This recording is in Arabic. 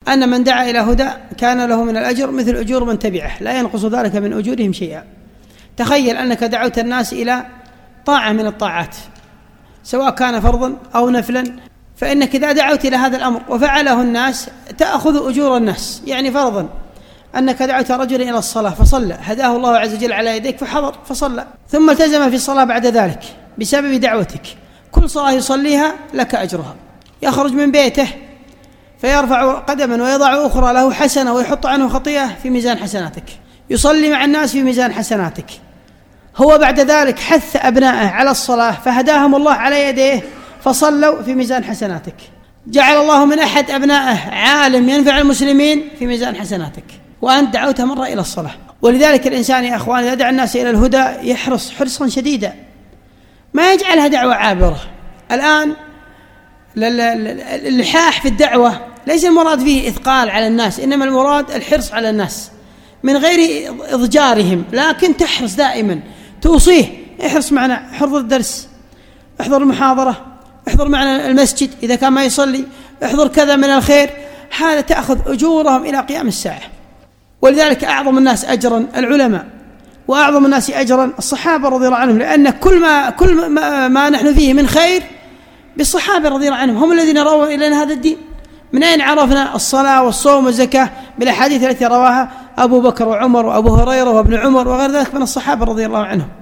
أن من دعا إلى هدى كان له من الأجر مثل أجور من تبعه لا ينقص ذلك من أجورهم شيئا. تخيل أنك دعوت الناس إلى طاعة من الطاعات سواء كان فرضا أو نفلا، فإنك إذا دعوت إلى هذا الأمر وفعله الناس تأخذ أجور الناس. يعني فرضا أنك دعوت رجلا إلى الصلاة فصلى، هداه الله عز وجل على يديك فحضر فصلى، ثم التزم في الصلاة بعد ذلك بسبب دعوتك، كل صلاة يصليها لك أجرها. يخرج من بيته فيرفع قدما ويضع أخرى له حسنة ويحط عنه خطيئة في ميزان حسناتك، يصلي مع الناس في ميزان حسناتك. هو بعد ذلك حث أبنائه على الصلاة فهداهم الله على يديه فصلوا في ميزان حسناتك. جعل الله من أحد أبنائه عالم ينفع المسلمين في ميزان حسناتك، وأنت دعوت مرة إلى الصلاة. ولذلك الإنسان يا أخوان إذا دعا الناس إلى الهدى يحرص حرصا شديدا، ما يجعلها دعوة عابرة. الآن الإلحاح في الدعوة ليس المراد فيه إثقال على الناس، إنما المراد الحرص على الناس من غير إضجارهم، لكن تحرص دائما توصيه احرص معنا، حضر الدرس، احضر المحاضرة، احضر معنا المسجد إذا كان ما يصلي، احضر كذا من الخير. هذا تأخذ أجورهم إلى قيام الساعة. ولذلك أعظم الناس أجرا العلماء، وأعظم الناس أجرا الصحابة رضي الله عنهم، لأن كل ما نحن فيه من خير بالصحابة رضي الله عنهم، هم الذين رووا إلينا هذا الدين. من أين عرفنا الصلاة والصوم والزكاة؟ بالأحاديث التي رواها أبو بكر وعمر وأبو هريرة وابن عمر وغير ذلك من الصحابة رضي الله عنهم.